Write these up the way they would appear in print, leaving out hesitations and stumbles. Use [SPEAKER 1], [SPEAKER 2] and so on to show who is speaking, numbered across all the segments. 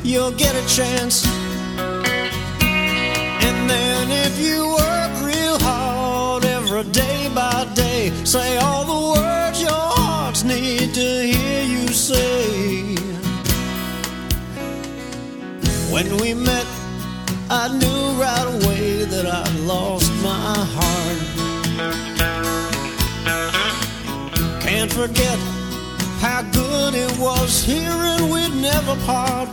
[SPEAKER 1] you'll get a chance. And then if you work real hard every day by day, say all the words your hearts need to hear you say. When we met, I knew right away that I'd lost my heart. Can't forget how good it was hearing we'd never part.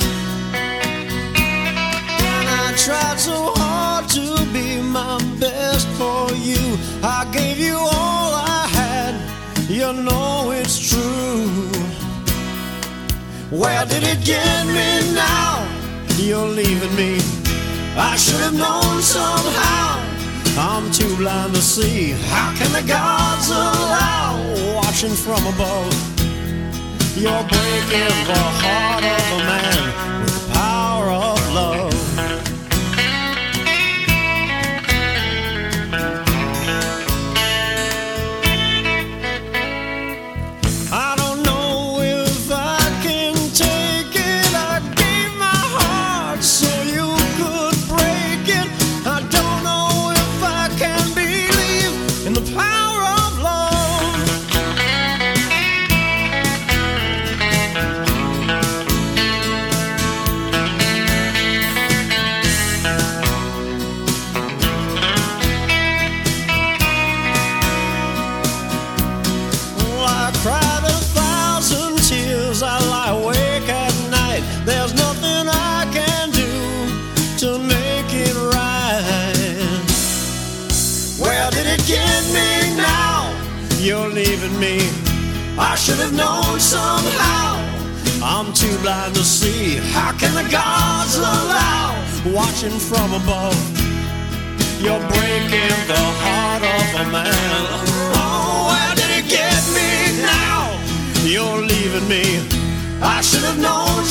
[SPEAKER 1] And I tried so hard to be my best for you. I gave you all I had, you know it's true. Where did it get me now? You're leaving me. I should have known somehow. I'm too blind to see. How can the gods allow? Watching from above, you're breaking the heart of a man with the power of love. I don't know if I can take it. I gave my heart so you could break it. I don't know if I can believe in the power of love. Well, I cried 1,000 tears. I lie awake at night. There's nothing I can do to make it right. Where did it get me now? You're leaving me. I should have known somehow. I'm too blind to see. How can the gods allow? Watching from above, you're breaking the heart of a man. Oh, where did it get me now? You're leaving me. I should have known